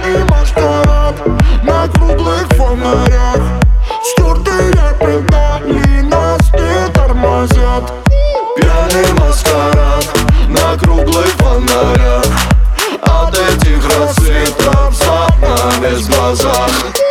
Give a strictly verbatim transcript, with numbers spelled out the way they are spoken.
Пьяный маскарад на круглых фонарях. Стертые педали нас не тормозят. Пьяный маскарад на круглых фонарях. От этих рассветов за нами в глазах.